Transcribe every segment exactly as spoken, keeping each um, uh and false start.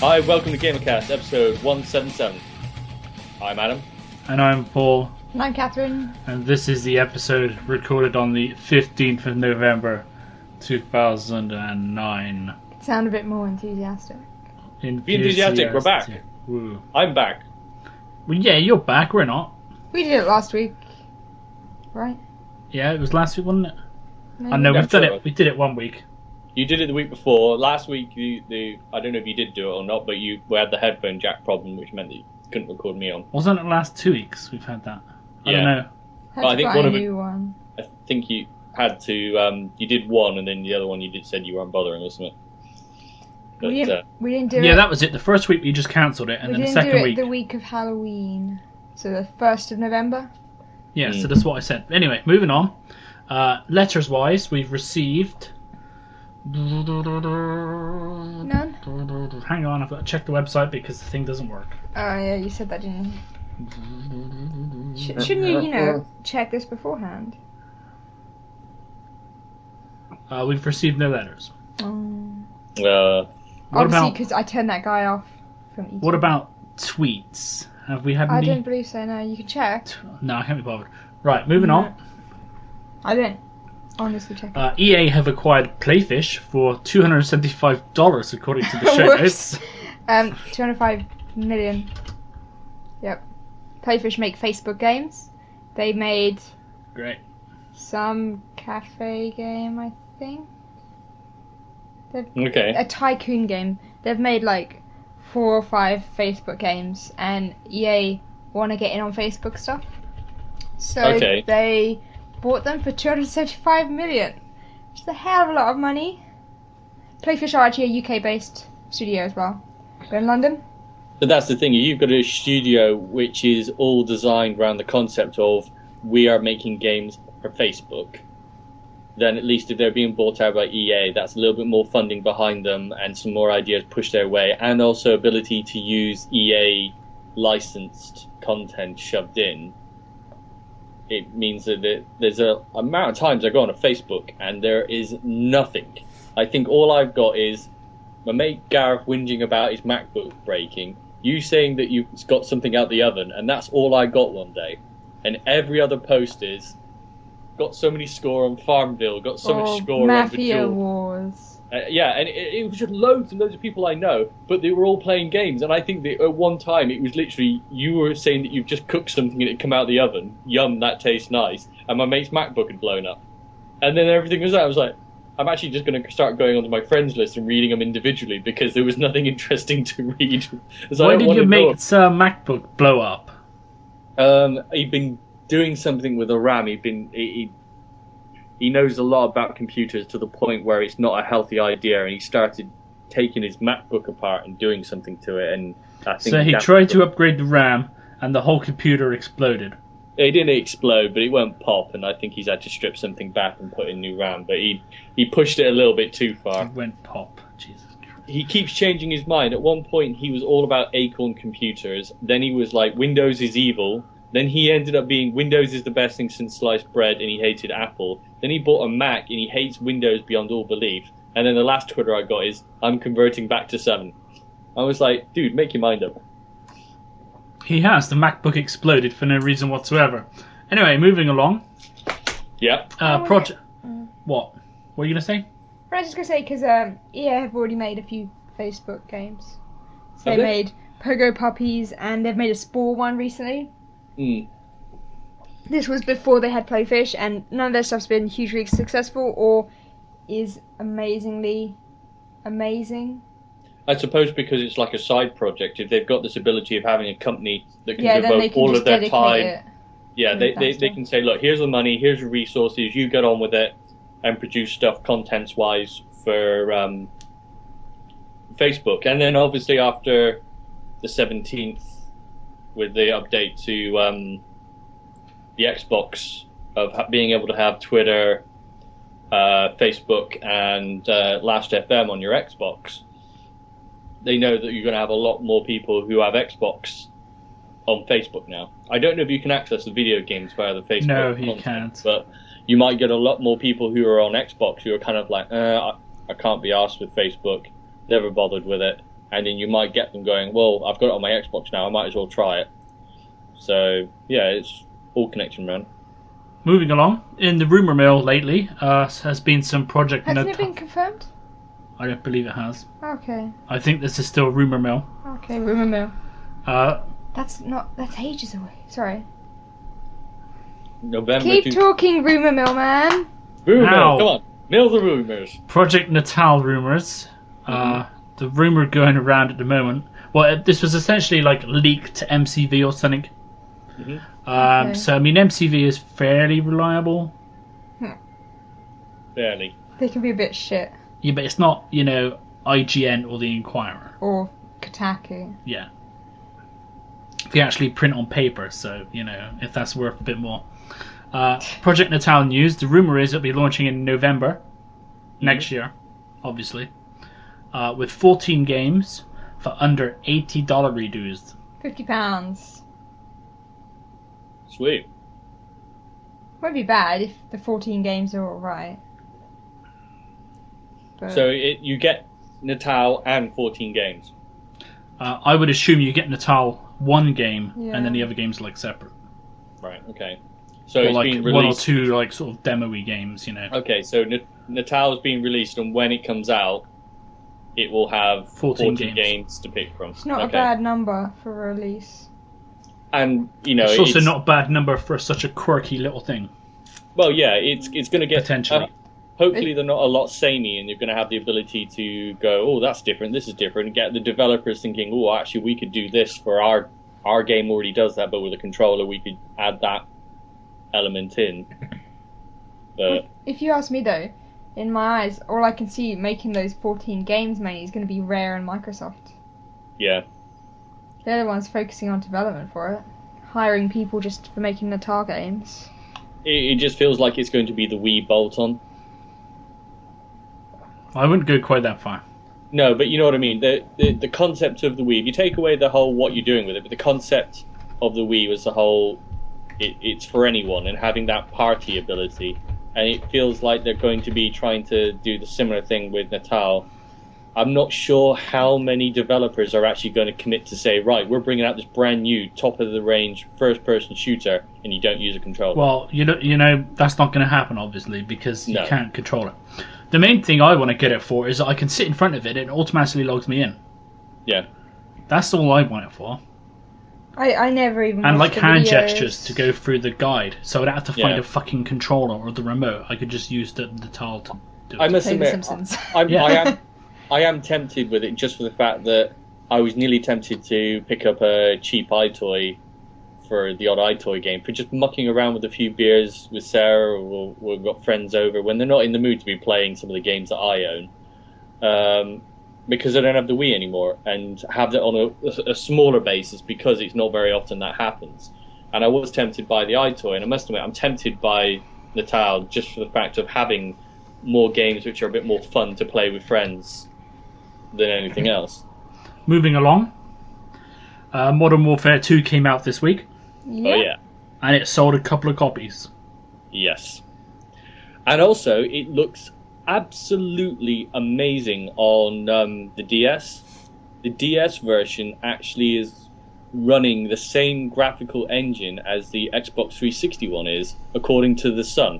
Hi, welcome to GamerCast, episode one seventy-seven. I'm Adam. And I'm Paul. And I'm Catherine. And this is the episode recorded on the fifteenth of November, two thousand nine. Sound a bit more enthusiastic. Be enthusiastic, we're back. Woo. I'm back. Well, yeah, you're back, we're not. We did it last week, right? Yeah, it was last week, wasn't it? Maybe. I know, Yeah, we've done sure. it. We did it one week. You did it the week before. Last week, you, the I don't know if you did do it or not, but you we had the headphone jack problem, which meant that you couldn't record me on. Wasn't it the last two weeks we've had that? I Yeah. don't know. Had I to think buy one a of it- new one. I think you had to. Um, you did one, and then the other one you did said you weren't bothering or something. But we, uh, didn't, we didn't do Yeah, it. that was it. The first week we just cancelled it, and we then the didn't do second it week. the week of Halloween, so the first of November. Yeah, Mm. so that's what I said. Anyway, moving on. Uh, letters wise, we've received. None. Hang on, I've got to check the website because the thing doesn't work. Oh yeah, you said that, didn't you? Sh- shouldn't you, you know, check this beforehand? Uh, we've received no letters. Um, uh, What obviously, about because I turned that guy off from eating. what about tweets? Have we had I any? don't believe so. No, you can check. No, I can't be bothered. Right, moving No. on. I don't honestly check. Uh, E A have acquired Playfish for two hundred seventy-five dollars, according to the show Whoops. notes. Um, two hundred five million. Yep. Playfish make Facebook games. They made Great. some cafe game, I think. They've, okay. a tycoon game. They've made like four or five Facebook games, and E A want to get in on Facebook stuff. So Okay. they bought them for two hundred seventy-five million, which is a hell of a lot of money. Playfish are actually a U K-based studio as well. They're in London. But that's the thing. You've got a studio which is all designed around the concept of we are making games for Facebook. Then at least if they're being bought out by E A, that's a little bit more funding behind them and some more ideas pushed their way, and also ability to use E A licensed content shoved in. It means that there- there's a amount of times I go on a Facebook and there is nothing. I think all I've got is my mate Gareth whinging about his MacBook breaking, you saying that you've got something out the oven, and that's all I got one day. And every other post is, got so many score on Farmville, got so or much score Mafia on Bejeweled. Wars. Uh, yeah, and it, it was just loads and loads of people I know, but they were all playing games. And I think that at one time it was literally, you were saying that you've just cooked something and it come out the oven. Yum, that tastes nice. And my mate's MacBook had blown up. And then everything was out. I was like, I'm actually just going to start going onto my friends list and reading them individually because there was nothing interesting to read. So I Why don't did want your to know- mate's uh, MacBook blow up? Um, he'd been doing something with the RAM. He'd been he, he he knows a lot about computers to the point where it's not a healthy idea, and he started taking his MacBook apart and doing something to it. And I think So he that- tried to upgrade the RAM, and the whole computer exploded. It didn't explode, but it won't pop, and I think he's had to strip something back and put in new RAM. But he he pushed it a little bit too far. It went pop. Jesus Christ. He keeps changing his mind. At one point, he was all about Acorn computers. Then he was like, Windows is evil. Then he ended up being Windows is the best thing since sliced bread, and he hated Apple. Then he bought a Mac, and he hates Windows beyond all belief. And then the last Twitter I got is, I'm converting back to seven. I was like, dude, make your mind up. He has. The MacBook exploded for no reason whatsoever. Anyway, moving along. Yeah. Uh, Oh, project. mm. What? What are you gonna say? I was just gonna say because um, E A have already made a few Facebook games. So Have they they? made Pogo Puppies, and they've made a Spore one recently. Mm. This was before they had Playfish, and none of their stuff's been hugely successful or is amazingly amazing. I suppose because it's like a side project, if they've got this ability of having a company that can Yeah, then they devote can all just of their dedicate time, it. yeah, to they, that they, they stuff. can say, look, here's the money, here's the resources, you get on with it and produce stuff contents-wise for um, Facebook. And then obviously after the seventeenth, with the update to um, the Xbox of ha- being able to have Twitter, uh, Facebook, and uh, Last F M on your Xbox, they know that you're going to have a lot more people who have Xbox on Facebook now. I don't know if you can access the video games via the Facebook No, you content, can't. but you might get a lot more people who are on Xbox who are kind of like, uh, I, I can't be arsed with Facebook, never bothered with it, and then you might get them going, well, I've got it on my Xbox now, I might as well try it. So, yeah, it's all connection, man. Moving along, in the rumour mill lately uh, has been some Project Hasn't Nat- it been confirmed? I don't believe it has. Okay. I think this is still rumour mill. Okay, rumour mill. Uh, That's not. That's ages away. Sorry. November. Keep two- talking, rumour mill, man. Rumour, Now. come on. Mill the rumours. Project Natal rumours. Uh, the rumour going around at the moment. Well, it- this was essentially like leaked to M C V or something. Mhm. Um, Okay. So I mean, M C V is fairly reliable. Barely. They can be a bit shit. Yeah, but it's not, you know, I G N or the Inquirer. Or Kotaku. Yeah. They actually print on paper, so, you know, if that's worth a bit more. Uh, Project Natal news, the rumour is it'll be launching in November next year, obviously, uh, with fourteen games for under eighty dollars reduced. Fifty pounds. Sweet. Won't be bad if the fourteen games are alright. But So it, you get Natal and fourteen games. Uh, I would assume you get Natal one game, Yeah. and then the other games are, like, separate. Right, okay. So Or it's like being one or released. two, like, sort of demo-y games, you know. Okay, so N- Natal's being released, and when it comes out, it will have fourteen fourteen, games. games. to pick from. it's not okay. a bad number for a release. And, you know, It's also it's- not a bad number for such a quirky little thing. Well, yeah, it's it's going to get Potentially. uh, hopefully, they're not a lot samey, and you're going to have the ability to go, oh, that's different. This is different. And get the developers thinking, oh, actually, we could do this for our our game. Already does that, but with a controller, we could add that element in. But If you ask me though, in my eyes, all I can see making those fourteen games mainly is going to be Rare and Microsoft. yeah, They're the ones focusing on development for it. Hiring people just for making Natal games. it, it just feels like it's going to be the Wii bolt-on. I wouldn't go quite that far. No, but you know what I mean. The, the the concept of the Wii. If you take away the whole what you're doing with it, but the concept of the Wii was the whole. It, it's for anyone, and having that party ability, and it feels like they're going to be trying to do the similar thing with Natal. I'm not sure how many developers are actually going to commit to say, right, we're bringing out this brand new top of the range first person shooter, and you don't use a controller. Well, you know, you know that's not going to happen, obviously, because you No. can't control it. The main thing I want to get it for is that I can sit in front of it and it automatically logs me in. Yeah. That's all I want it for. I, I never even And like watched the hand videos. gestures to go through the guide, so I don't have to find Yeah. a fucking controller or the remote. I could just use the, the tile to do it. I must Play The admit, Simpsons. I'm, Yeah. I am, I am tempted with it just for the fact that I was nearly tempted to pick up a cheap iToy for the odd iToy game for just mucking around with a few beers with Sarah, or we've got friends over when they're not in the mood to be playing some of the games that I own, um, because I don't have the Wii anymore, and have that on a, a smaller basis because it's not very often that happens. And I was tempted by the iToy, and I must admit I'm tempted by Natal just for the fact of having more games which are a bit more fun to play with friends than anything else. Moving along, uh, Modern Warfare two came out this week, Yeah. Oh yeah, and it sold a couple of copies. yes. And also, it looks absolutely amazing on um, the D S. The D S version actually is running the same graphical engine as the Xbox three sixty one is, according to The Sun.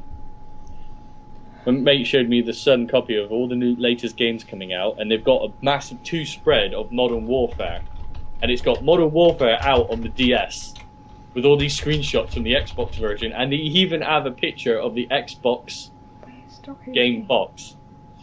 My mate showed me the Sun copy of all the new latest games coming out, and they've got a massive two spread of Modern Warfare, and it's got Modern Warfare out on the D S with all these screenshots from the Xbox version, and they even have a picture of the Xbox Stop it. game box.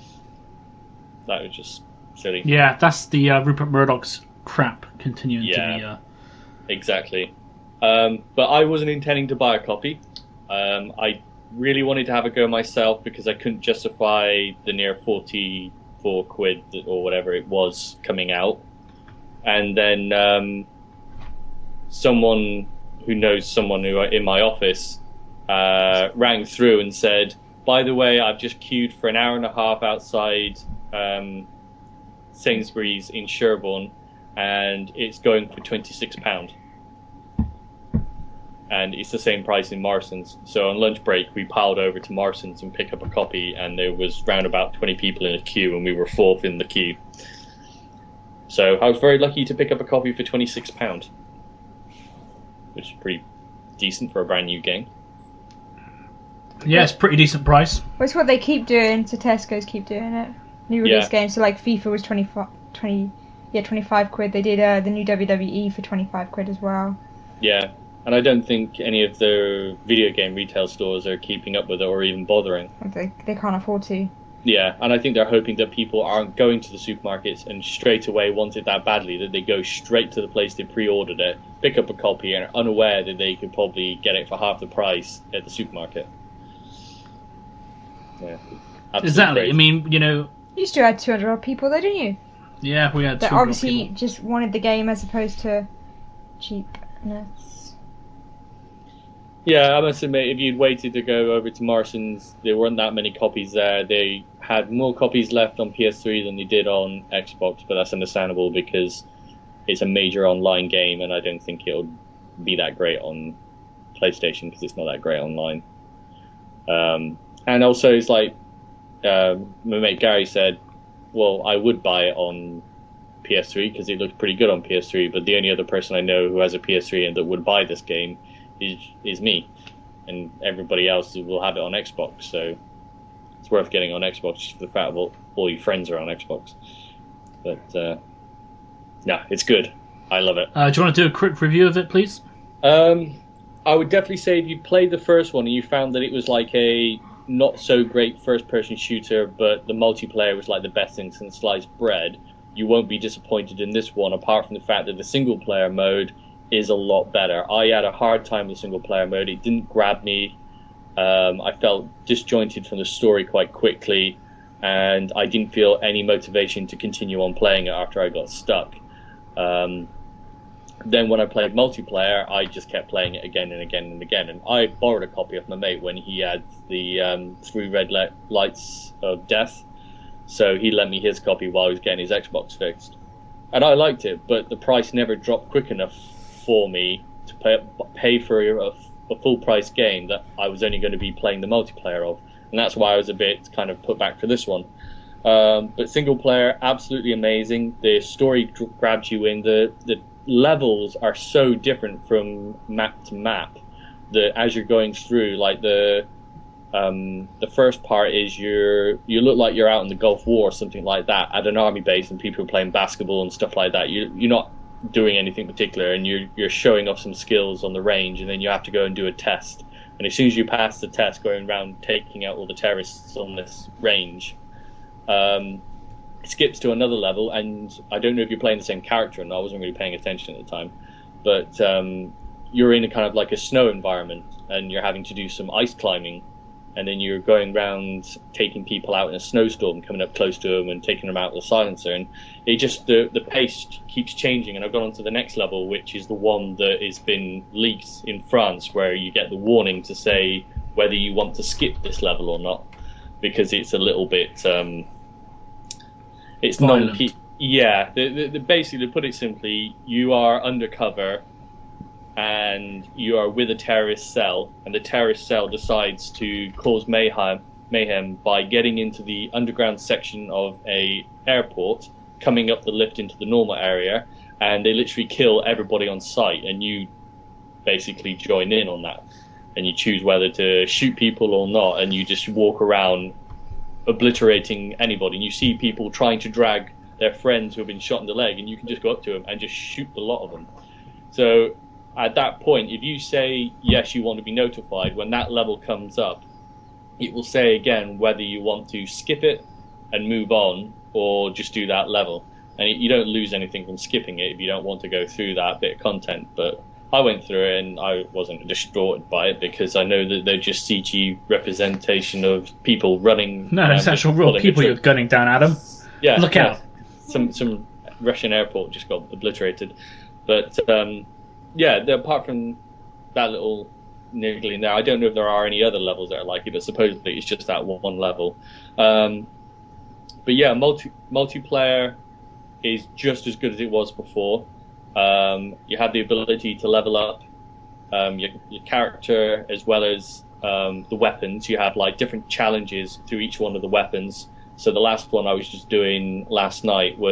That was just silly. Yeah, that's the uh, Rupert Murdoch's crap continuing Yeah. to be. Uh, Exactly. Um, but I wasn't intending to buy a copy. Um, I really wanted to have a go myself because I couldn't justify the near forty-four quid or whatever it was coming out. And then um, someone who knows someone who in my office uh, rang through and said, by the way, I've just queued for an hour and a half outside um, Sainsbury's in Sherborne, and it's going for twenty-six pounds. And it's the same price in Morrison's. So on lunch break, we piled over to Morrison's and picked up a copy, and there was round about twenty people in a queue, and we were fourth in the queue. So I was very lucky to pick up a copy for twenty-six pounds, which is pretty decent for a brand new game. Yeah, it's a pretty decent price. Well, it's what they keep doing, so Tesco's keep doing it. New release Yeah. games, so like FIFA was twenty-five, twenty, yeah, twenty-five quid. They did uh, the new W W E for twenty-five quid as well. Yeah, and I don't think any of the video game retail stores are keeping up with it or even bothering. They, they can't afford to. Yeah, and I think they're hoping that people aren't going to the supermarkets and straight away want it that badly that they go straight to the place they pre-ordered it, pick up a copy, and are unaware that they could probably get it for half the price at the supermarket. Yeah, absolutely Exactly. crazy. I mean, you know, You still had two hundred odd people though, didn't you? yeah, we had That two obviously people. just wanted the game as opposed to cheapness. Yeah, I must admit, if you'd waited to go over to Morrison's, there weren't that many copies there. They had more copies left on P S three than they did on Xbox, but that's understandable because it's a major online game, and I don't think it'll be that great on PlayStation because it's not that great online. Um, and also, it's like um, my mate Gary said, well, I would buy it on P S three because it looks pretty good on P S three, but the only other person I know who has a P S three and that would buy this game is is me, and everybody else will have it on Xbox, so it's worth getting on Xbox just for the fact that all, all your friends are on Xbox. But uh, no, it's good. I love it. Uh, do you want to do a quick review of it, please? Um, I would definitely say if you played the first one and you found that it was like a not so great first person shooter, but the multiplayer was like the best thing since sliced bread, you won't be disappointed in this one, apart from the fact that the single player mode is a lot better. I had a hard time with the single player mode. It didn't grab me. Um, I felt disjointed from the story quite quickly, and I didn't feel any motivation to continue on playing it after I got stuck. Um, then when I played multiplayer, I just kept playing it again and again and again. And I borrowed a copy of my mate when he had the um, three red le- lights of death, so he lent me his copy while he was getting his Xbox fixed. And I liked it, but the price never dropped quick enough for me to pay, pay for a, a full price game that I was only going to be playing the multiplayer of, and that's why I was a bit kind of put back for this one. Um, but single player, absolutely amazing. The story dr- grabs you in. The the levels are so different from map to map that as you're going through, like the um, the first part is you're you look like you're out in the Gulf War or something like that at an army base, and people are playing basketball and stuff like that. You you're not doing anything particular, and you're you're showing off some skills on the range, and then you have to go and do a test. And as soon as you pass the test, going around taking out all the terrorists on this range, um, it skips to another level. And I don't know if you're playing the same character, and I wasn't really paying attention at the time, but um, you're in a kind of like a snow environment, and you're having to do some ice climbing. And then you're going around taking people out in a snowstorm, coming up close to them and taking them out with a silencer. And it just, the, the pace keeps changing. And I've gone on to the next level, which is the one that has been leaked in France, where you get the warning to say whether you want to skip this level or not, because it's a little bit, um, it's Violent. non yeah, the, the, the, basically, to put it simply, you are undercover and you are with a terrorist cell, and the terrorist cell decides to cause mayhem, mayhem by getting into the underground section of a airport, coming up the lift into the normal area, and they literally kill everybody on sight, and you basically join in on that, and you choose whether to shoot people or not, and you just walk around obliterating anybody, and you see people trying to drag their friends who have been shot in the leg, and you can just go up to them and just shoot the lot of them. So at that point, if you say yes, you want to be notified, when that level comes up, it will say again whether you want to skip it and move on or just do that level. And you don't lose anything from skipping it if you don't want to go through that bit of content. But I went through it and I wasn't distraught by it, because I know that they're just C G representation of people running. No, around it's just actual real pulling a people trigger. you're gunning down, Adam. Yeah, Look yeah. out. Some some Russian airport just got obliterated. But um, yeah, the, apart from that little niggling there, I don't know if there are any other levels that are like it, but supposedly it's just that one level. Um, but yeah, multi multiplayer is just as good as it was before. Um, you have the ability to level up um, your, your character as well as um, the weapons. You have like different challenges through each one of the weapons. So the last one I was just doing last night was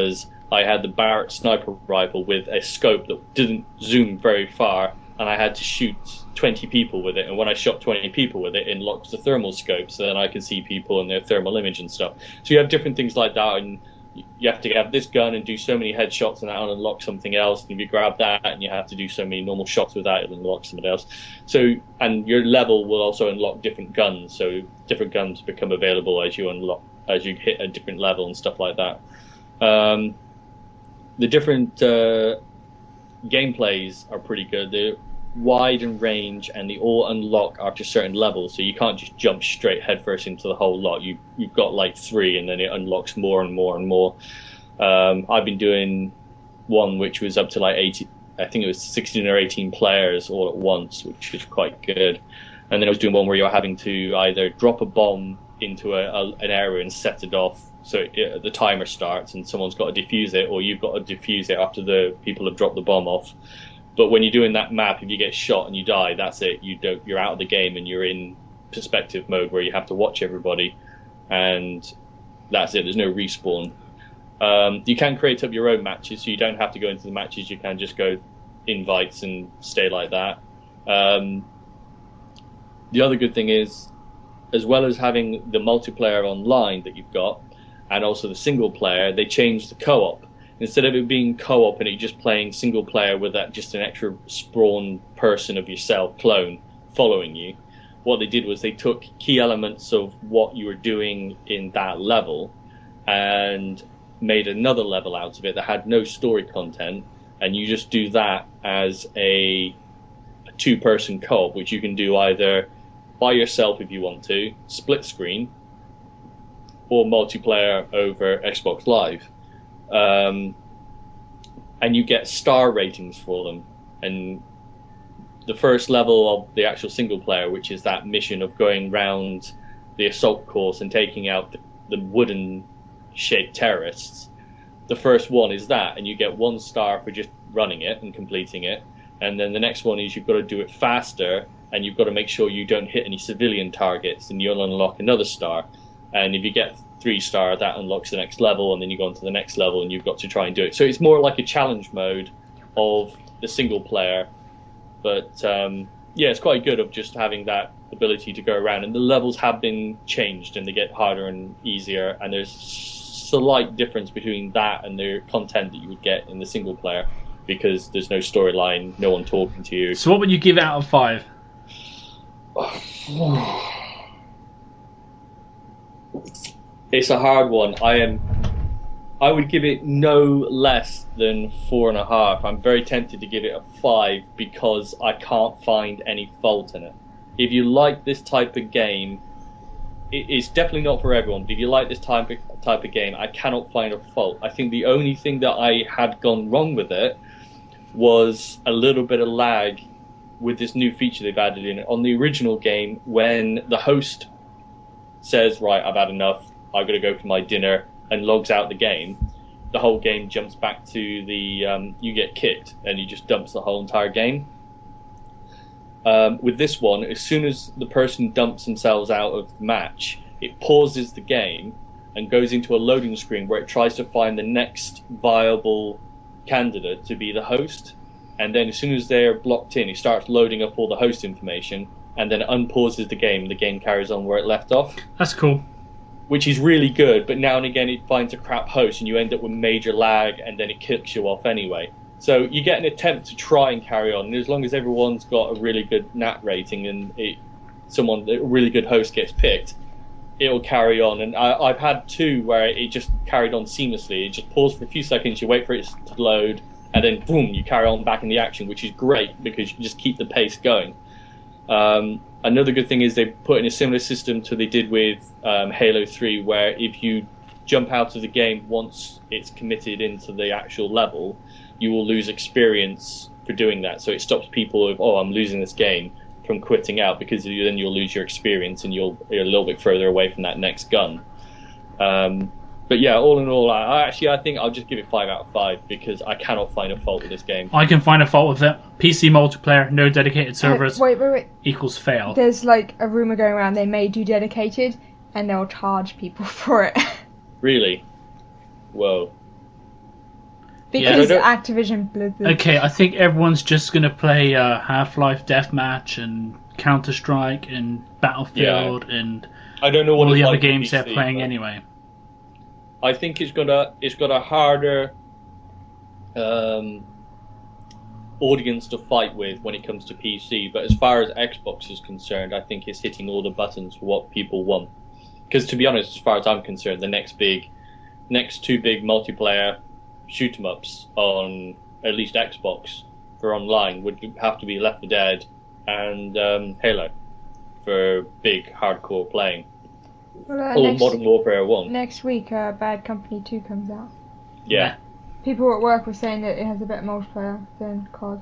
I had the Barrett sniper rifle with a scope that didn't zoom very far, and I had to shoot twenty people with it. And when I shot twenty people with it, it unlocks the thermal scope, so then I can see people and their thermal image and stuff. So you have different things like that, and you have to have this gun and do so many headshots, and that'll unlock something else. And if you grab that, and you have to do so many normal shots with that, it'll unlock something else. So, and your level will also unlock different guns. So different guns become available as you unlock, as you hit a different level and stuff like that. Um, the different uh, gameplays are pretty good. They're wide in range, and they all unlock after certain levels. So you can't just jump straight headfirst into the whole lot. You you've got like three, and then it unlocks more and more and more. Um, I've been doing one which was up to like eighty. I think it was sixteen or eighteen players all at once, which was quite good. And then I was doing one where you're having to either drop a bomb into a, a, an area and set it off, so it, the timer starts, and someone's got to defuse it, or you've got to defuse it after the people have dropped the bomb off. But when you're doing that map, if you get shot and you die, that's it. You don't. You're out of the game, and you're in perspective mode where you have to watch everybody, and that's it. There's no respawn. Um, you can create up your own matches, so you don't have to go into the matches. You can just go invites and stay like that. Um, the other good thing is, as well as having the multiplayer online that you've got, and also the single player, they changed the co-op. Instead of it being co-op and you just playing single player with that just an extra spawn person of yourself clone following you, what they did was they took key elements of what you were doing in that level and made another level out of it that had no story content, and you just do that as a, a two-person co-op, which you can do either by yourself if you want to, split screen, or multiplayer over Xbox Live. Um, and you get star ratings for them. And the first level of the actual single player, which is that mission of going round the assault course and taking out the, the wooden-shaped terrorists, the first one is that, and you get one star for just running it and completing it. And then the next one is you've got to do it faster, and you've got to make sure you don't hit any civilian targets, and you'll unlock another star. And if you get three star, that unlocks the next level, and then you go on to the next level, and you've got to try and do it. So it's more like a challenge mode of the single player. But um, yeah, it's quite good of just having that ability to go around. And the levels have been changed, and they get harder and easier. And there's slight difference between that and the content that you would get in the single player, because there's no storyline, no one talking to you. So what would you give it out of five? It's a hard one. I am. I would give it no less than four and a half. I'm very tempted to give it a five because I can't find any fault in it. If you like this type of game, it, it's definitely not for everyone. But if you like this type of, type of game, I cannot find a fault. I think the only thing that I had gone wrong with it was a little bit of lag with this new feature they've added in it. On the original game, when the host says, right, I've had enough, I've got to go for my dinner, and logs out the game, the whole game jumps back to the, um, you get kicked, and he just dumps the whole entire game. Um, with this one, as soon as the person dumps themselves out of the match, it pauses the game and goes into a loading screen where it tries to find the next viable candidate to be the host. And then as soon as they're blocked in, it starts loading up all the host information, and then it unpauses the game, and the game carries on where it left off. That's cool. Which is really good, but now and again it finds a crap host, and you end up with major lag, and then it kicks you off anyway. So you get an attempt to try and carry on, and as long as everyone's got a really good N A T rating and it, someone, a really good host gets picked, it'll carry on. And I, I've had two where it just carried on seamlessly. It just paused for a few seconds, you wait for it to load, and then boom, you carry on back in the action, which is great because you just keep the pace going. Um, another good thing is they put in a similar system to they did with um, Halo three, where if you jump out of the game once it's committed into the actual level, you will lose experience for doing that. So it stops people of, oh, I'm losing this game, from quitting out, because you, then you'll lose your experience and you'll you're a little bit further away from that next gun. Um, but yeah, all in all, I, I actually I think I'll just give it five out of five because I cannot find a fault with this game. I can find a fault with it. P C multiplayer, no dedicated servers, Uh, wait, wait, wait. equals fail. There's like a rumour going around they may do dedicated and they'll charge people for it. Really? Whoa. Because Yeah. Activision Blizzard. Okay, I think everyone's just going to play uh, Half-Life Deathmatch and Counter-Strike and Battlefield and I don't know what all it's the other like on games P C, they're playing but anyway. I think it's gonna it's got a harder um, audience to fight with when it comes to P C. But as far as Xbox is concerned, I think it's hitting all the buttons for what people want. Because to be honest, as far as I'm concerned, the next big, next two big multiplayer shoot 'em ups on at least Xbox for online would have to be Left four Dead and um, Halo for big hardcore playing. Well, uh, Or next, Modern Warfare one. next week, uh, Bad Company two comes out. Yeah. People at work were saying that it has a better multiplayer than C O D.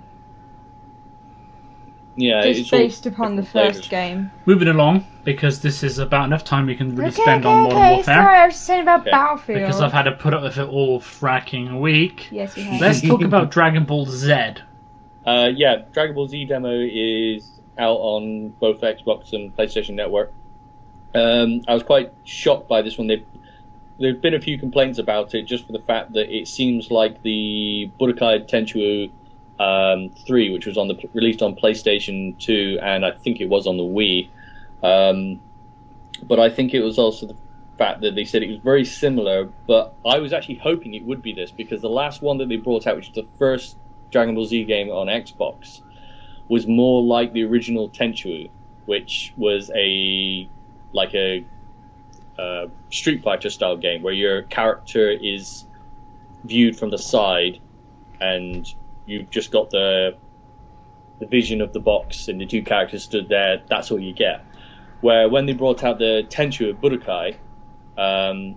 Yeah, Just it's all based upon the different first flavours. game. Moving along, because this is about enough time we can really Okay, spend okay, on Modern okay. Warfare. Sorry, I was just saying about Okay. Battlefield. Because I've had to put up with it all fracking week. Yes, we have. Let's talk about Dragon Ball Z. Uh, yeah, Dragon Ball Z demo is out on both Xbox and PlayStation Network. Um, I was quite shocked by this one. There have been a few complaints about it, just for the fact that it seems like the Budokai Tenkaichi um, three, which was on the released on PlayStation two, and I think it was on the Wii. Um, but I think it was also the fact that they said it was very similar. But I was actually hoping it would be this, because the last one that they brought out, which was the first Dragon Ball Z game on Xbox, was more like the original Tenchu, which was a like a uh, Street Fighter style game where your character is viewed from the side and you've just got the the vision of the box and the two characters stood there. That's all you get. Where when they brought out the Tenchu of Budokai, um,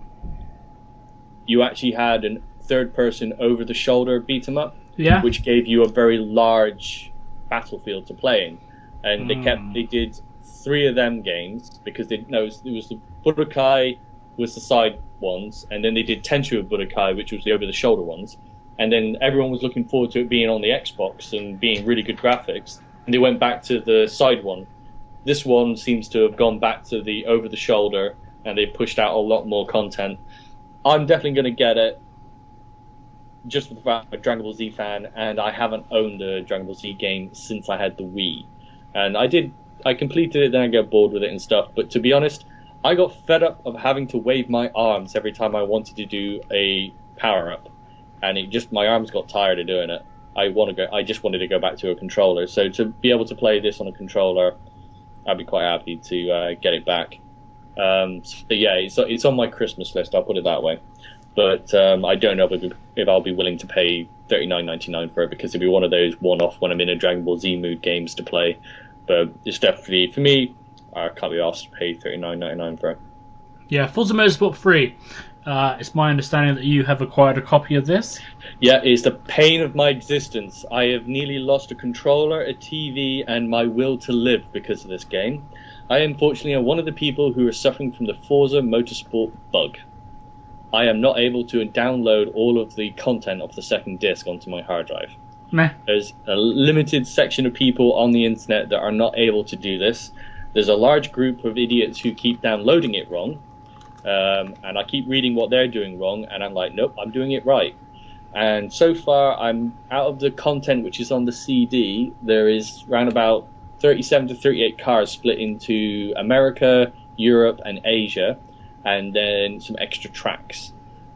you actually had a third person over the shoulder beat 'em up, Yeah. which gave you a very large battlefield to play in. And they Mm. kept they did three of them games because they no it was, it was the Budokai was the side ones, and then they did Tenchu of Budokai, which was the over the shoulder ones. And then everyone was looking forward to it being on the Xbox and being really good graphics. And they went back to the side one. This one seems to have gone back to the over the shoulder, and they pushed out a lot more content. I'm definitely going to get it, just for the fact I'm a Dragon Ball Z fan, and I haven't owned a Dragon Ball Z game since I had the Wii. And I did, I completed it, then I got bored with it and stuff. But to be honest, I got fed up of having to wave my arms every time I wanted to do a power up, and it just my arms got tired of doing it. I want to go. I just wanted to go back to a controller. So to be able to play this on a controller, I'd be quite happy to uh, get it back. Um, so yeah, it's it's on my Christmas list. I'll put it that way. But um, I don't know if, if I'll be willing to pay thirty-nine ninety-nine for it, because it'll be one of those one-off when I'm in a Dragon Ball Z mood games to play. But it's definitely, for me, I can't be asked to pay thirty-nine ninety-nine for it. Yeah, Forza Motorsport three. Uh, it's my understanding that you have acquired a copy of this. Yeah, it's the pain of my existence. I have nearly lost a controller, a T V, and my will to live because of this game. I unfortunately am one of the people who are suffering from the Forza Motorsport bug. I am not able to download all of the content of the second disc onto my hard drive. Meh. There's a limited section of people on the internet that are not able to do this. There's a large group of idiots who keep downloading it wrong, um, and I keep reading what they're doing wrong, and I'm like, nope, I'm doing it right. And so far, I'm out of the content which is on the C D. There is around about thirty-seven to thirty-eight cars split into America, Europe, and Asia, and then some extra tracks.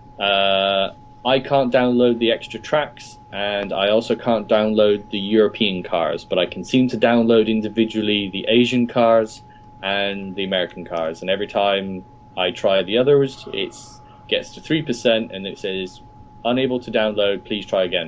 Uh, I can't download the extra tracks, and I also can't download the European cars, but I can seem to download individually the Asian cars and the American cars. And every time I try the others, it gets to three percent, and it says, unable to download, please try again.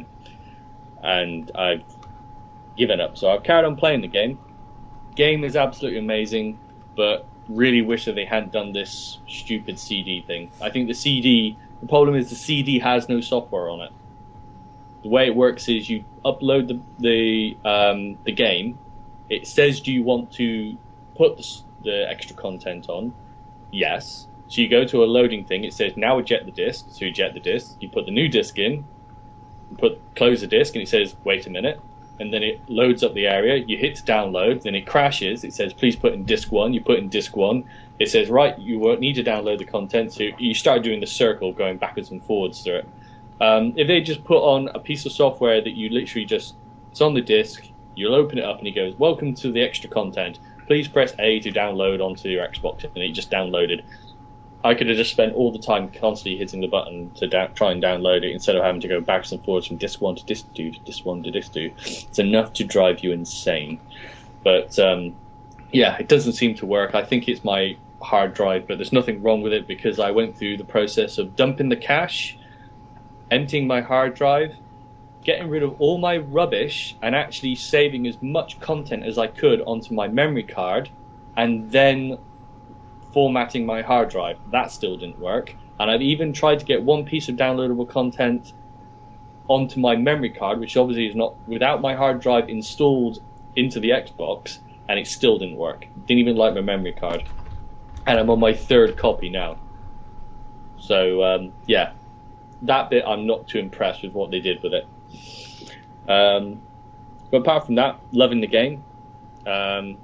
And I've given up. So I've carried on playing the game. Game is absolutely amazing, but really wish that they hadn't done this stupid C D thing. I think the C D, the problem is the C D has no software on it. The way it works is you upload the the, um, the game. It says, do you want to put the, the extra content on? Yes. So you go to a loading thing. It says, now eject the disk. So you eject the disk. You put the new disk in. You put close the disk, and it says, wait a minute. And then it loads up the area. You hit to download, then it crashes. It says, please put in disk one. You put in disk one. It says, right, you won't need to download the content. So you start doing the circle, going backwards and forwards through it. Um, if they just put on a piece of software that you literally just, it's on the disc, you'll open it up and it goes, welcome to the extra content. Please press A to download onto your Xbox, and it just downloaded. I could have just spent all the time constantly hitting the button to da- try and download it instead of having to go backwards and forwards from disc one to disc two to disc one to disc two. It's enough to drive you insane. But um, yeah, it doesn't seem to work. I think it's my hard drive, but there's nothing wrong with it because I went through the process of dumping the cache, emptying my hard drive, getting rid of all my rubbish, and actually saving as much content as I could onto my memory card, and then formatting my hard drive. That still didn't work. And I've even tried to get one piece of downloadable content onto my memory card, which obviously is not without my hard drive installed into the Xbox, and it still didn't work. Didn't even like my memory card. And I'm on my third copy now. So, um, yeah, that bit I'm not too impressed with what they did with it. Um, but apart from that, loving the game. Um,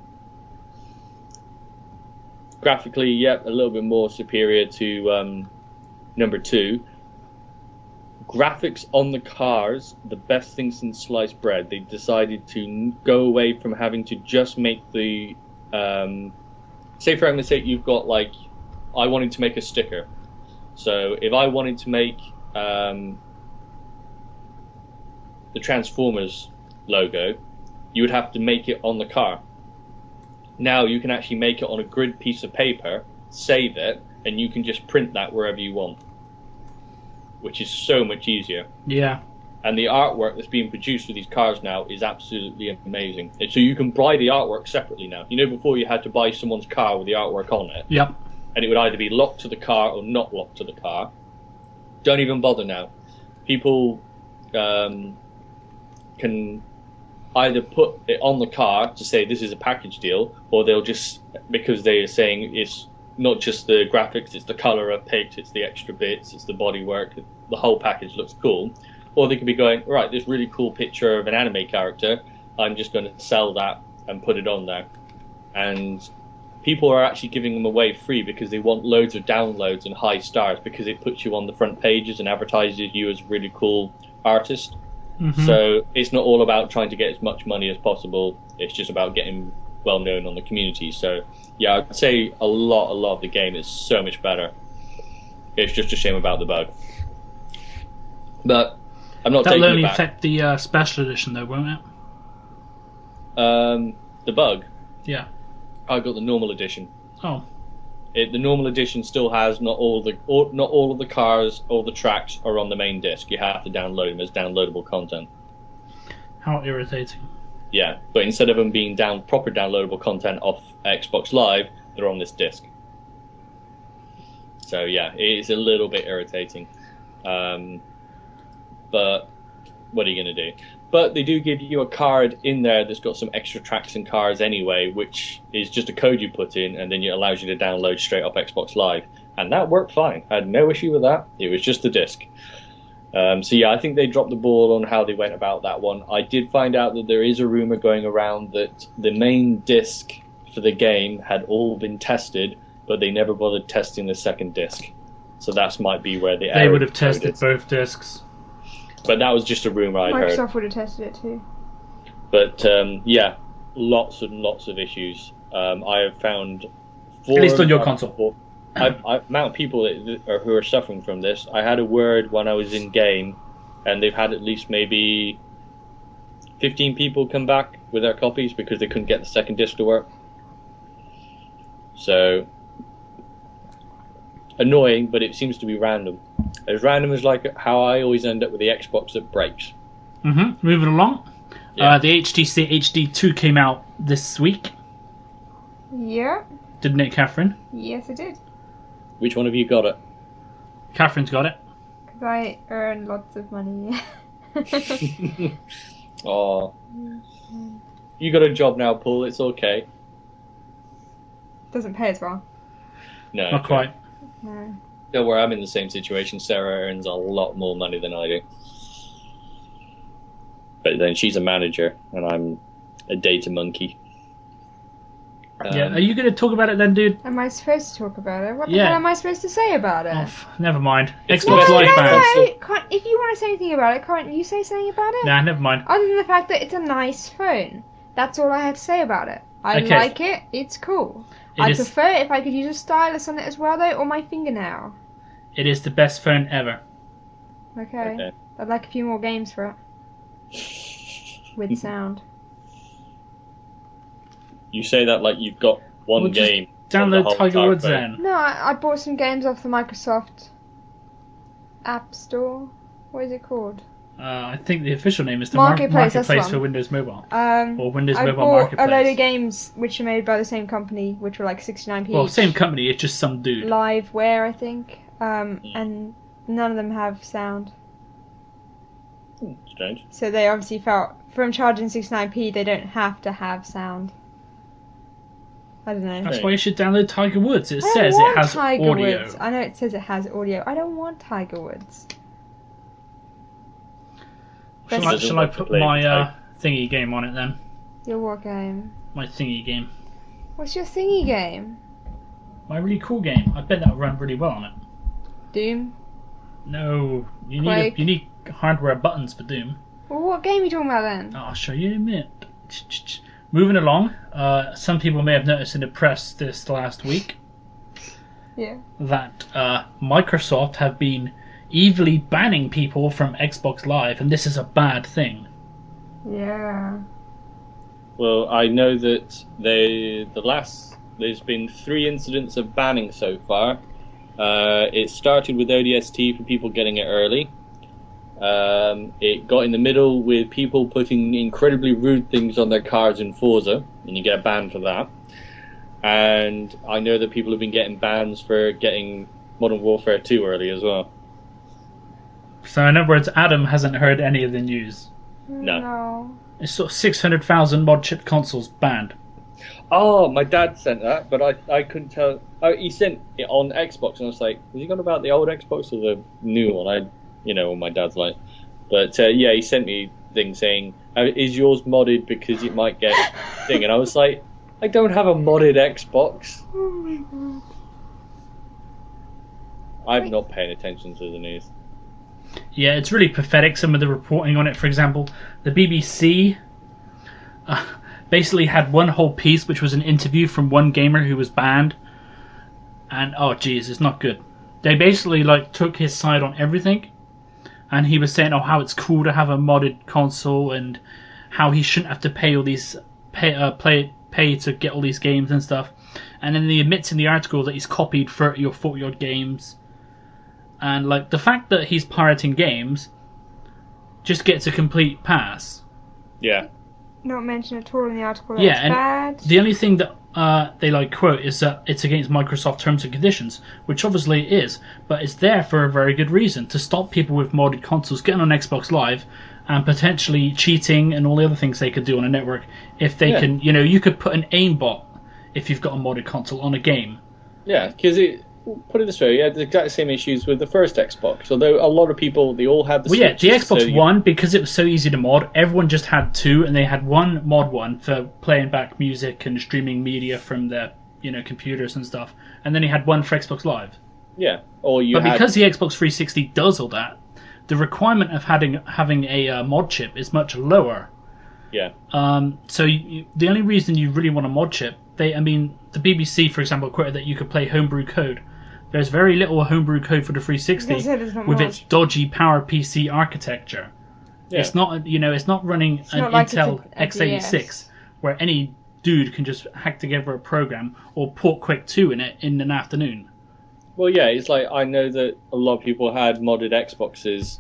graphically, yep, a little bit more superior to um, number two. Graphics on the cars, the best thing since sliced bread. They decided to go away from having to just make the... Um, say for argument's sake, you've got like... I wanted to make a sticker. So if I wanted to make um, the Transformers logo, you would have to make it on the car. Now you can actually make it on a grid piece of paper, save it, and you can just print that wherever you want, which is so much easier. Yeah. And the artwork that's being produced for these cars now is absolutely amazing. And so you can buy the artwork separately now. You know, before you had to buy someone's car with the artwork on it. Yep. And it would either be locked to the car or not locked to the car. Don't even bother now. People um, can either put it on the car to say this is a package deal, or they'll just, because they're saying it's not just the graphics, it's the colour I've picked, it's the extra bits, it's the bodywork, the whole package looks cool. Or they could be going, right, this really cool picture of an anime character, I'm just going to sell that and put it on there. And people are actually giving them away free because they want loads of downloads and high stars because it puts you on the front pages and advertises you as a really cool artist. Mm-hmm. So it's not all about trying to get as much money as possible. It's just about getting well known on the community. So yeah, I'd say a lot, a lot of the game is so much better. It's just a shame about the bug. But I'm not That'll taking only it back. affect the uh, special edition though, won't it? Um, the bug. Yeah. I got the normal edition. Oh. It, the normal edition still has not all the all, not all of the cars or the tracks are on the main disc. You have to download them as downloadable content. How irritating. Yeah, but instead of them being down proper downloadable content off Xbox Live, they're on this disc. So yeah, it is a little bit irritating. Um, but what are you going to do? But they do give you a card in there that's got some extra tracks and cars anyway, which is just a code you put in, and then it allows you to download straight off Xbox Live. And that worked fine. I had no issue with that. It was just a disc. Um, so yeah, I think they dropped the ball on how they went about that one. I did find out that there is a rumor going around that the main disc for the game had all been tested, but they never bothered testing the second disc. So that might be where the They would have tested both discs. But that was just a rumor I'd heard. Microsoft would have tested it too. But um, yeah, lots and lots of issues. Um, I have found At least on your console. I, I, amount of people that are, who are suffering from this. I had a word when I was in game, and they've had at least maybe fifteen people come back with their copies because they couldn't get the second disc to work. So annoying, but it seems to be random. As random as like how I always end up with the Xbox that breaks. Mm-hmm. Moving along. Yeah. Uh, the H T C H D two came out this week. Yeah. Didn't it, Catherine? Yes, I did. Which one of you got it? Catherine's got it. Because I earn lots of money. Oh, you got a job now, Paul. It's okay. Doesn't pay as well. No, Not quite. No. Don't worry, I'm in the same situation. Sarah earns a lot more money than I do. But then she's a manager, and I'm a data monkey. Um, yeah, are you going to talk about it then, dude? Am I supposed to talk about it? What the Yeah. hell am I supposed to say about it? Oh, f- never mind. It's no, Xbox not- no, Live no, ban. no. Can't, if you want to say anything about it, can't you say something about it? Nah, never mind. Other than the fact that it's a nice phone. That's all I had to say about it. I Okay. like it. It's cool. It I'd is- prefer it if I could use a stylus on it as well, though, or my fingernail. It is the best phone ever. Okay. Okay. I'd like a few more games for it. With sound. You say that like you've got one Well, just game. on the Download whole Tiger entire Woods phone. then. No, I, I bought some games off the Microsoft App Store. What is it called? Uh, I think the official name is the Mar- Marketplace, that's the Marketplace for one. Windows Mobile. Um, Or Windows I Mobile bought Marketplace. a load of games which are made by the same company, which were like sixty-nine p Well, each. same company, it's just some dude. Liveware, I think. Um, Mm. and none of them have sound. Strange. So they obviously felt, from charging sixty-nine p, they don't have to have sound. I don't know. That's why you should download Tiger Woods. It I don't says it want has Tiger audio. Woods. I know it says it has audio. I don't want Tiger Woods. Shall Best- I, Doesn't shall I want to put play my the uh, type. thingy game on it then? Your what game? My thingy game. What's your thingy game? My really cool game. I bet that'll run really well on it. Doom? No, you need a, Quake? you need hardware buttons for Doom. Well, what game are you talking about then? I'll show you in a minute. Moving along, uh, some people may have noticed in the press this last week Yeah. that uh, Microsoft have been evilly banning people from Xbox Live, and this is a bad thing. Yeah. Well, I know that they the last there's been three incidents of banning so far. Uh, it started with O D S T for people getting it early. Um, it got in the middle with people putting incredibly rude things on their cards in Forza, and you get a ban for that. And I know that people have been getting bans for getting Modern Warfare two early as well. So in other words, Adam hasn't heard any of the news. No. No. It's sort of six hundred thousand mod chip consoles banned. Oh, my dad sent that, but I I couldn't tell. Oh, he sent it on Xbox, and I was like, "Was he going about the old Xbox or the new one?" I, you know, what my dad's like. But uh, yeah, he sent me a thing saying, uh, "Is yours modded because it might get thing?" And I was like, "I don't have a modded Xbox. Oh my god. I'm not paying attention to the news." Yeah, it's really pathetic, some of the reporting on it. For example, the B B C uh, basically had one whole piece which was an interview from one gamer who was banned. And, oh geez, it's not good. They basically like took his side on everything. And he was saying, oh, how it's cool to have a modded console and how he shouldn't have to pay all these, pay, uh, play, pay to get all these games and stuff. And then he admits in the article that he's copied thirty or forty odd games. And like the fact that he's pirating games just gets a complete pass. Yeah. Not mentioned at all in the article. That's Yeah, and bad. the only thing that uh, they like quote is that it's against Microsoft terms and conditions, which obviously it is, but it's there for a very good reason, to stop people with modded consoles getting on Xbox Live and potentially cheating and all the other things they could do on a network. If they Yeah. can, you know, you could put an aimbot if you've got a modded console on a game. Yeah, because it. Put it this way, you had the exact same issues with the first Xbox. Although a lot of people, they all had the Well, yeah, the switches, Xbox so you- One, because it was so easy to mod, everyone just had two, and they had one mod one for playing back music and streaming media from their, you know, computers and stuff, and then you had one for Xbox Live. Yeah, or you But had. because the Xbox three sixty does all that, the requirement of having having a uh, mod chip is much lower. Yeah. Um, so you, you, the only reason you really want a mod chip, they, I mean, the B B C, for example, quoted that you could play homebrew code. There's very little homebrew code for the three sixty Because it is not with mod. its dodgy PowerPC architecture. Yeah. It's not, you know, it's not running It's an not like it's Intel a- a x eighty-six where any dude can just hack together a program or port Quake two in it in an afternoon. Well, yeah, it's like I know that a lot of people had modded Xboxes,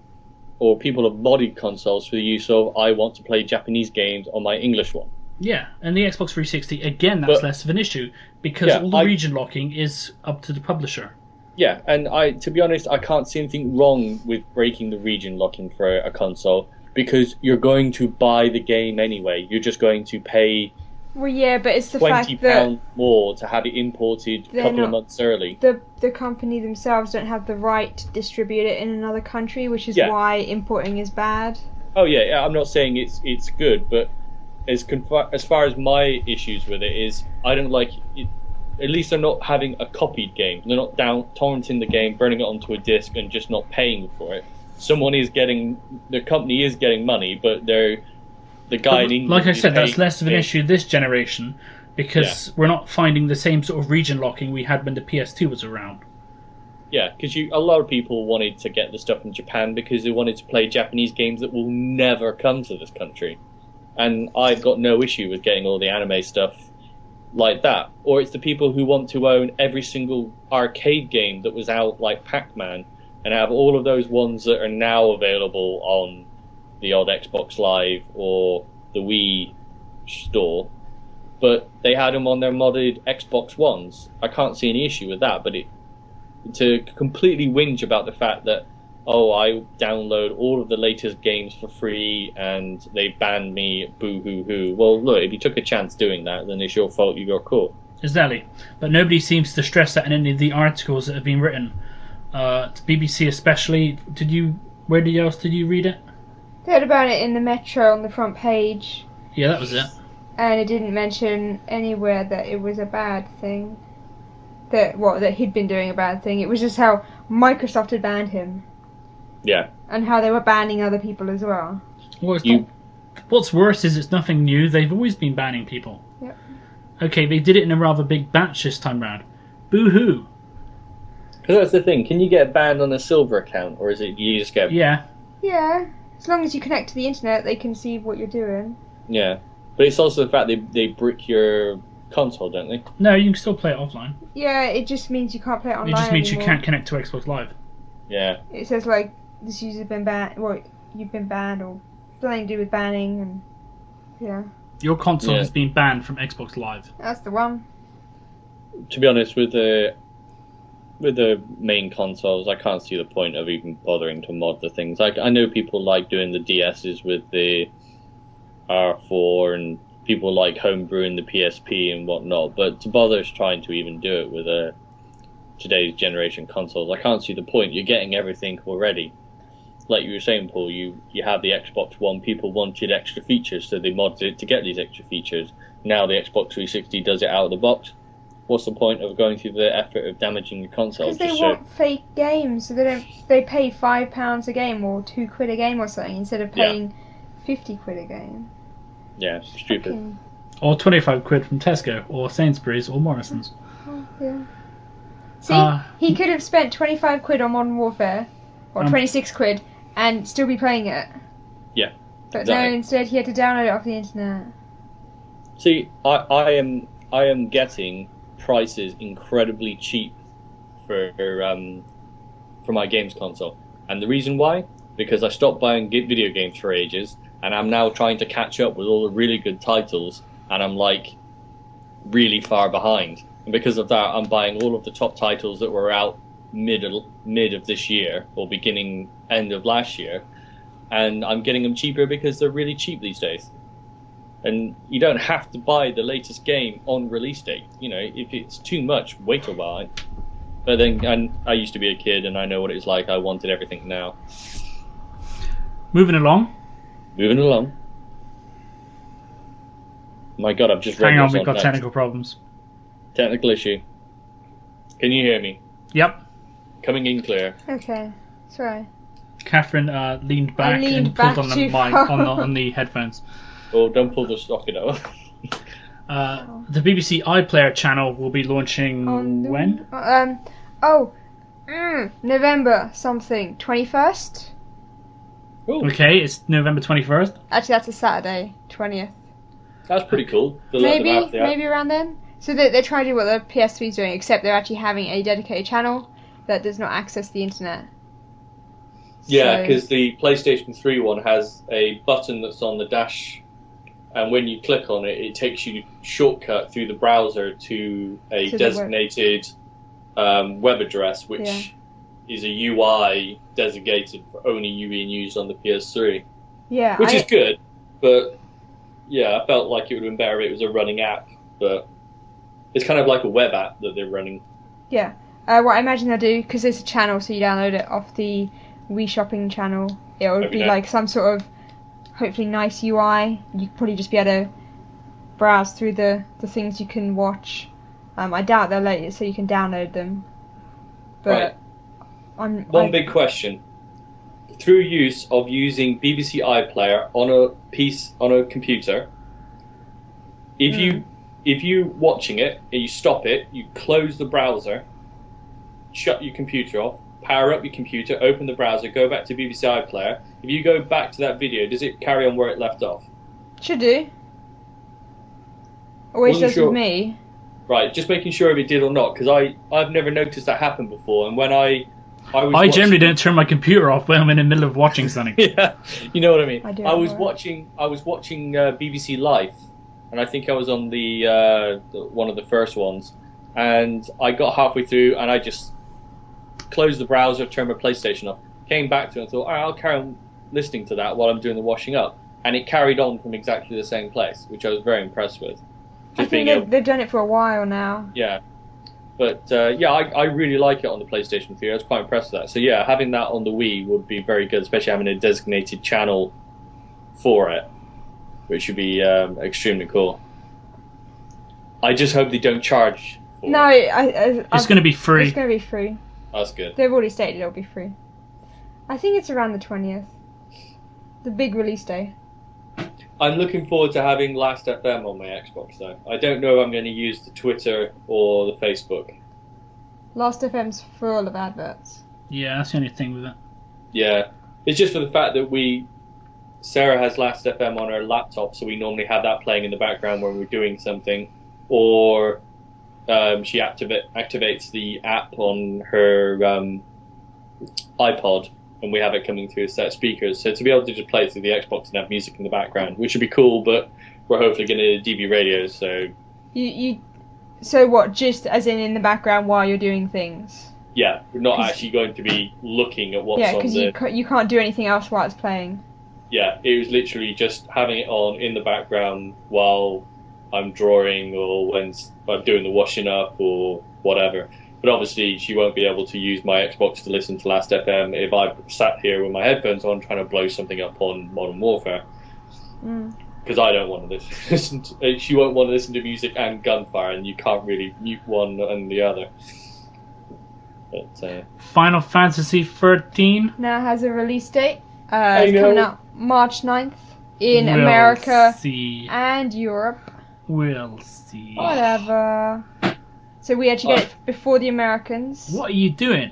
or people have modded consoles for the use of I want to play Japanese games on my English one. Yeah, and the Xbox three sixty, again, that's But- less of an issue because Yeah, all the I- region locking is up to the publisher. Yeah, and I, to be honest, I can't see anything wrong with breaking the region locking for a console because you're going to buy the game anyway. You're just going to pay Well, yeah, but it's the twenty fact that pounds more to have it imported a They're couple of not- months early. the the company themselves don't have the right to distribute it in another country, which is Yeah. why importing is bad. Oh yeah, yeah, I'm not saying it's it's good, but as conf- as far as my issues with it is, I don't like it. At least they're not having a copied game. They're not down torrenting the game, burning it onto a disc, and just not paying for it. Someone is getting, the company is getting money, but they're the guy in England. Like I said, that's paying, less of an paying. issue this generation because Yeah. we're not finding the same sort of region locking we had when the P S two was around. Yeah, because you a lot of people wanted to get the stuff from Japan because they wanted to play Japanese games that will never come to this country, and I've got no issue with getting all the anime stuff like that. Or it's the people who want to own every single arcade game that was out, like Pac-Man, and have all of those ones that are now available on the odd Xbox Live or the Wii store, but they had them on their modded Xbox Ones. I can't see any issue with that, but it to completely whinge about the fact that, oh, I download all of the latest games for free and they banned me, boo hoo hoo. Well, look, if you took a chance doing that, then it's your fault you got caught. Exactly. But nobody seems to stress that in any of the articles that have been written. Uh, B B C especially. Did you? Where did else did you read it? They had about it in the Metro on the front page, Yeah, that was it. and it didn't mention anywhere that it was a bad thing. That what that he'd been doing a bad thing. It was just how Microsoft had banned him, Yeah. and how they were banning other people as well. Well, it's You- not, what's worse is it's nothing new. They've always been banning people. Yep. Okay, they did it in a rather big batch this time round. Boo hoo. Because that's the thing. Can you get banned on a silver account, or is it you just get? Yeah. Yeah, as long as you connect to the internet, they can see what you're doing. Yeah. But it's also the fact they they brick your console, don't they? No, you can still play it offline. Yeah, it just means you can't play it online It just means anymore. you can't connect to Xbox Live. Yeah. It says like this user's been banned, well, you've been banned, or something to do with banning, and yeah, Your console Yeah. has been banned from Xbox Live. that's the one. To be honest, with the with the main consoles, I can't see the point of even bothering to mod the things. Like, I know people like doing the D Ss with the R four, and people like homebrewing the P S P and whatnot, but to bother trying to even do it with a today's generation consoles, I can't see the point. You're getting everything already. Like you were saying, Paul, you, you have the Xbox One, people wanted extra features, so they modded it to get these extra features. Now the Xbox three sixty does it out of the box. What's the point of going through the effort of damaging the console? Because they just want fake games, so they don't. They pay five pounds a game or two quid a game or something instead of Yeah. paying fifty quid a game. so, yeah, stupid. Fucking- Or twenty-five quid from Tesco, or Sainsbury's, or Morrison's. oh, yeah. See, Uh, he could have spent twenty-five quid on Modern Warfare, or Um, twenty-six quid, and still be playing it. Yeah, But exactly. no, instead he had to download it off the internet. See, I, I am I am getting prices incredibly cheap for um for my games console, and the reason why, because I stopped buying gi- video games for ages, and I'm now trying to catch up with all the really good titles, and I'm like really far behind. And because of that, I'm buying all of the top titles that were out middle mid of this year or beginning end of last year, and I'm getting them cheaper because they're really cheap these days. And you don't have to buy the latest game on release date. You know, if it's too much, wait a while. But then, and I used to be a kid, and I know what it's like. I wanted everything now. Moving along. Moving along. My God, I've just read Hang on, what's we've got next. technical problems. Technical issue. Can you hear me? Yep. Coming in clear. Okay, sorry. Catherine uh, leaned back leaned and pulled back on the too mic far. on the, on the headphones. Oh, don't pull the socket out. Uh, the B B C iPlayer channel will be launching On the- when? Um. Oh. Mm, November something. Twenty-first. Oh, Okay, it's November twenty-first. Actually, that's a Saturday. Twentieth. that's pretty cool. To let them Maybe. have the- Maybe around then. So they they're trying to do what the P S three is doing, except they're actually having a dedicated channel that does not access the internet. Yeah, So- because the PlayStation three one has a button that's on the dash, and when you click on it, it takes you shortcut through the browser to a To the web- designated um, web address, which Yeah. is a U I designated for only you being used on the P S three, Yeah. which I, is good. But yeah, I felt like it would have been better if it was a running app, but it's kind of like a web app that they're running. Yeah. Uh, what I imagine they'll do, because there's a channel, so you download it off the Wii Shopping channel. It would Okay. be like some sort of hopefully nice U I. You'd probably just be able to browse through the, the things you can watch. Um, I doubt they'll let you, so you can download them. But Right. I'm One I, big question. Through use of using B B C iPlayer on a piece on a computer, if Mm. you if you watching it and you stop it, you close the browser, shut your computer off, power up your computer, open the browser, go back to B B C iPlayer. If you go back to that video, does it carry on where it left off? should do. Always Wasn't does sure. with me. Right, just making sure if it did or not, because I I've never noticed that happen before, and when I I was I generally watching- don't turn my computer off when I'm in the middle of watching something. Yeah, you know what I mean. I do I was have watching. I was watching uh, B B C Life, and I think I was on the, uh, the one of the first ones, and I got halfway through, and I just closed the browser, turned my PlayStation off, came back to it, and thought, all right, I'll carry on listening to that while I'm doing the washing up, and it carried on from exactly the same place, which I was very impressed with. I Just think being they've, able, they've done it for a while now. yeah. But uh, yeah, I, I really like it on the PlayStation three. I was quite impressed with that. So yeah, having that on the Wii would be very good, especially having a designated channel for it, which would be um, extremely cool. I just hope they don't charge. For No, it. I, I, It's I've- going to be free. It's going to be free. That's good. They've already stated it'll be free. I think it's around the twentieth. The big release day. I'm looking forward to having Last F M on my Xbox though. I don't know if I'm going to use the Twitter or the Facebook. Last F M's full of adverts. Yeah, that's the only thing with it. Yeah, it's just for the fact that we, Sarah has Last F M on her laptop, so we normally have that playing in the background when we're doing something, or um, she activate, activates the app on her um, iPod, and we have it coming through a set of speakers. So to be able to just play it through the Xbox and have music in the background, which would be cool, but we're hopefully going to D B radios, so You, you, so what? Just as in in the background while you're doing things? yeah, we're not 'Cause- actually going to be looking at what's Yeah, on because the... you ca- you can't do anything else while it's playing. Yeah, it was literally just having it on in the background while I'm drawing or when I'm doing the washing up or whatever. But obviously she won't be able to use my Xbox to listen to Last F M if I sat here with my headphones on trying to blow something up on Modern Warfare. Mm. Because I don't want to listen to, she won't want to listen to music and gunfire, and you can't really mute one and the other. But, uh, Final Fantasy thirteen. Now has a release date. Uh, I it's know. coming out March ninth in We'll America see. and Europe. We'll see. Whatever. So we actually get it before the Americans. What are you doing?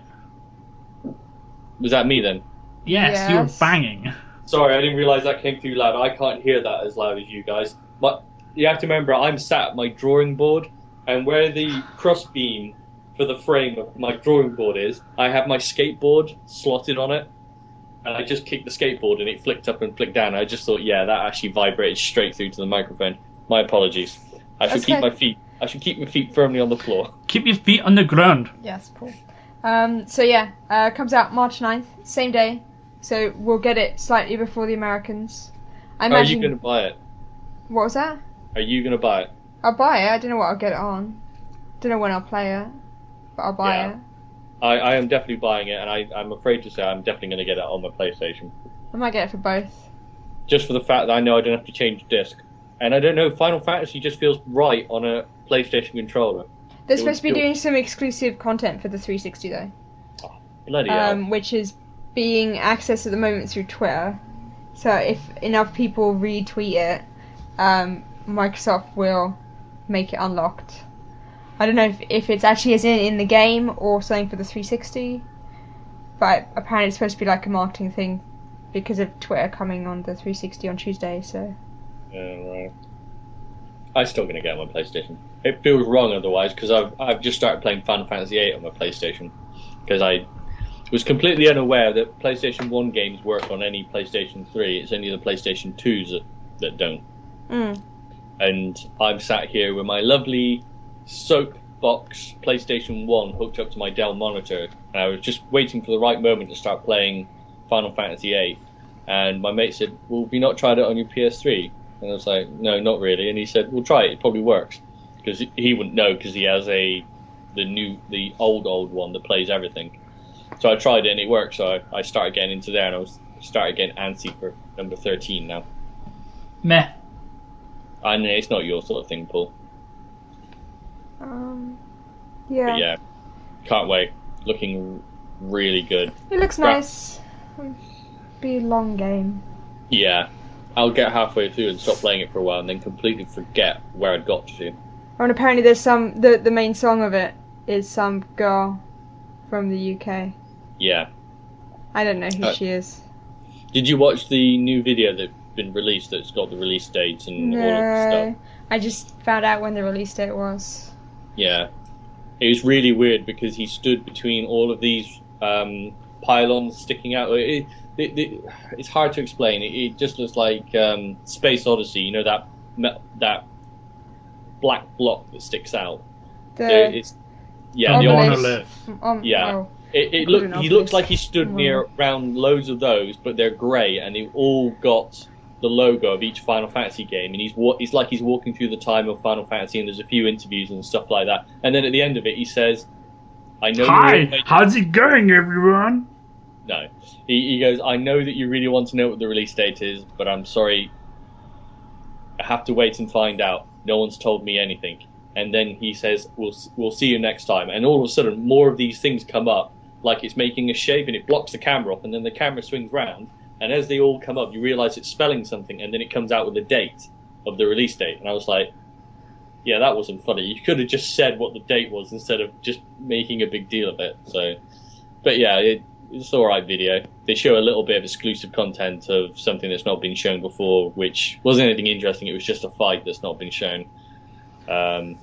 was that me then? Yes, you're Yes. banging. Sorry, I didn't realise that came through loud. I can't hear that as loud as you guys. But you have to remember, I'm sat at my drawing board, and where the cross beam for the frame of my drawing board is, I have my skateboard slotted on it, and I just kicked the skateboard and it flicked up and flicked down. I just thought, yeah, that actually vibrated straight through to the microphone. My apologies. I should That's keep okay. my feet. I should keep my feet firmly on the floor. Keep your feet on the ground. Yes, Paul. Um, so yeah, uh, comes out March ninth, same day. So we'll get it slightly before the Americans. I How are imagine. you going to buy it? What was that? Are you going to buy it? I'll buy it. I don't know what I'll get it on. Don't know when I'll play it, but I'll buy Yeah. it. I, I am definitely buying it, and I, I'm afraid to say I'm definitely going to get it on my PlayStation. I might get it for both. Just for the fact that I know I don't have to change the disc. And I don't know, Final Fantasy just feels right on a PlayStation controller. They're It supposed to be would- doing some exclusive content for the three sixty though, Bloody hell. um, which is being accessed at the moment through Twitter. So if enough people retweet it, um, Microsoft will make it unlocked. I don't know if, if it's actually as in in the game or something for the three sixty, but apparently it's supposed to be like a marketing thing because of Twitter coming on the three sixty on Tuesday. So Yeah, right. I'm still going to get it on my PlayStation. It feels wrong otherwise, because I've, I've just started playing Final Fantasy eight on my PlayStation. Because I was completely unaware that PlayStation one games work on any PlayStation three. It's only the PlayStation twos that, that don't. mm. And I'm sat here with my lovely soapbox PlayStation one hooked up to my Dell monitor, and I was just waiting for the right moment to start playing Final Fantasy eight. And my mate said, "Well, have you not tried it on your P S three?" And I was like, "No, not really." And he said, "Well, try it. It probably works." Because he wouldn't know, because he has a the new, the old old one that plays everything. So I tried it and it worked. So I, I started getting into there, and I was started getting antsy for number thirteen now. Meh. I know it's not your sort of thing, Paul. Um, yeah. But yeah, can't wait. Looking really good. It looks nice. Um, be a long game. Yeah, I'll get halfway through and stop playing it for a while, and then completely forget where I'd got to. Oh, and apparently there's some. The the main song of it is some girl from the U K. Yeah. I don't know who Uh, she is. Did you watch the new video that's been released that's got the release dates and all of the No, stuff? I just found out when the release date was. Yeah. It was really weird because he stood between all of these um, pylons sticking out. It, it, it, it's hard to explain. It, it just looks like um, Space Odyssey, you know, that me- that black block that sticks out. The It's Yeah, the Obelisk. monolith. Um, Yeah. oh, It, it I look, couldn't he obelisk. looks like he stood Mm. near around loads of those, but they're grey, and they've all got the logo of each Final Fantasy game. And he's wa- it's like he's walking through the time of Final Fantasy, and there's a few interviews and stuff like that. And then at the end of it, he says, "I know." Hi, you're how's it going, everyone? No, he, he goes, "I know that you really want to know what the release date is, but I'm sorry, I have to wait and find out. No one's told me anything." And then he says, "We'll we'll see you next time." And all of a sudden, more of these things come up, like it's making a shape, and it blocks the camera off, and then the camera swings round, and as they all come up, you realise it's spelling something, and then it comes out with the date of the release date. And I was like, "Yeah, that wasn't funny. You could have just said what the date was instead of just making a big deal of it." So, but yeah, it, it's an alright video. They show a little bit of exclusive content of something that's not been shown before, which wasn't anything interesting. It was just a fight that's not been shown. Um,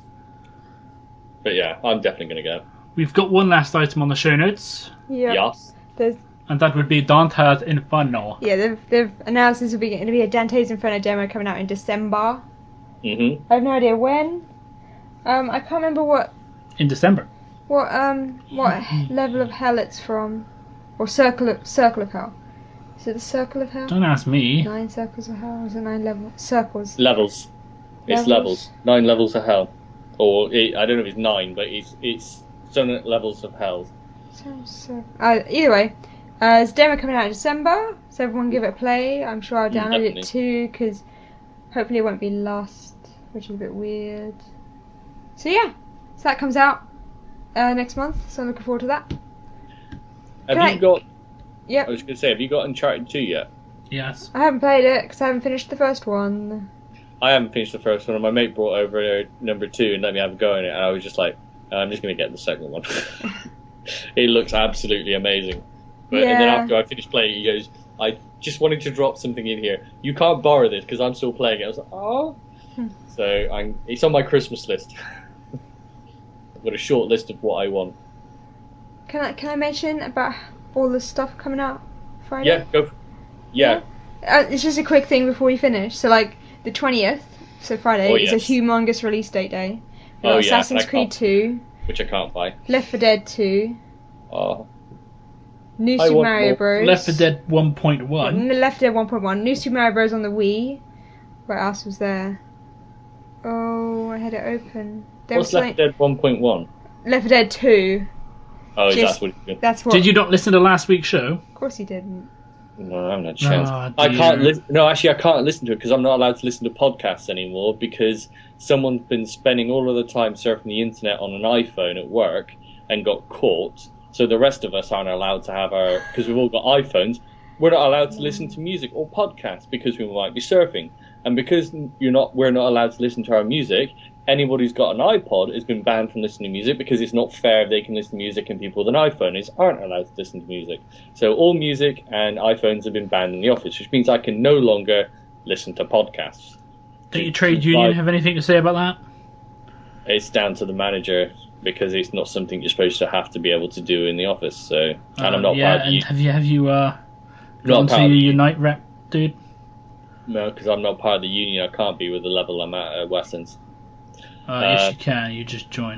but yeah, I'm definitely going to go. We've got one last item on the show notes, yeah. Yes. There's, and that would be Dante's Inferno. yeah, they've, they've announced this will be going to be a Dante's Inferno demo coming out in December. Mm-hmm. I have no idea when. Um, I can't remember what In December. what um what level of hell it's from, or circle of circle of hell. Is it the circle of hell? Don't ask me. Nine circles of hell. Is it nine level circles? Levels. It's Levels. levels. Nine levels of hell. Or, it, I don't know if it's nine, but it's it's some levels of hell. So, so, uh, either way, uh, there's a demo coming out in December, so everyone give it a play. I'm sure I'll Mm, download definitely. it too, because hopefully it won't be lost, which is a bit weird. So yeah, so that comes out uh, next month, so I'm looking forward to that. Have Can I- you got... Yep, I was going to say, have you got Uncharted two yet? Yes. I haven't played it because I haven't finished the first one. I haven't finished the first one, and my mate brought over uh, number two and let me have a go in it, and I was just like, I'm just going to get the second one. It looks absolutely amazing. But And then Yeah. after I finished playing it, he goes, I just wanted to drop something in here. You can't borrow this because I'm still playing it. I was like, oh. Hmm. So I'm, it's on my Christmas list. I've got a short list of what I want. Can I can I mention about all the stuff coming out Friday? Yeah, go. For, yeah. Uh, it's just a quick thing before we finish. So like the twentieth, so Friday, Oh, is a yes. humongous release date day. We've Oh, got yeah, Assassin's I Creed can't- two, Which I can't buy. Left four Dead two, Oh, New I Super want Mario more. Bros. Left four Dead one point one. N- Left four Dead one point one, New Super Mario Bros on the Wii. What else was there? Oh, I had it open. There what's was Left like four Dead one point one? Left four Dead two. Oh, Just- that's what it's doing. That's what. Did you not listen to last week's show? Of course you didn't. No, I haven't had a chance. Oh, I dear. can't listen. No, actually, I can't listen to it because I'm not allowed to listen to podcasts anymore because someone's been spending all of the time surfing the internet on an iPhone at work and got caught. So the rest of us aren't allowed to have our, because we've all got iPhones, we're not allowed to listen to music or podcasts because we might be surfing. And because you're not, we're not allowed to listen to our music, anybody who's got an iPod has been banned from listening to music because it's not fair if they can listen to music and people with an iPhone is aren't allowed to listen to music. So all music and iPhones have been banned in the office, which means I can no longer listen to podcasts. Don't your trade union have anything to say about that? It's down to the manager because it's not something you're supposed to have to be able to do in the office. So, and Uh, I'm not yeah, part of the and union. have you have you uh, Not gone part to of your the- Unite rep, dude? No, because I'm not part of the union. I can't be with the level I'm at at Westlands. Uh, Uh, yes, you can. You just join.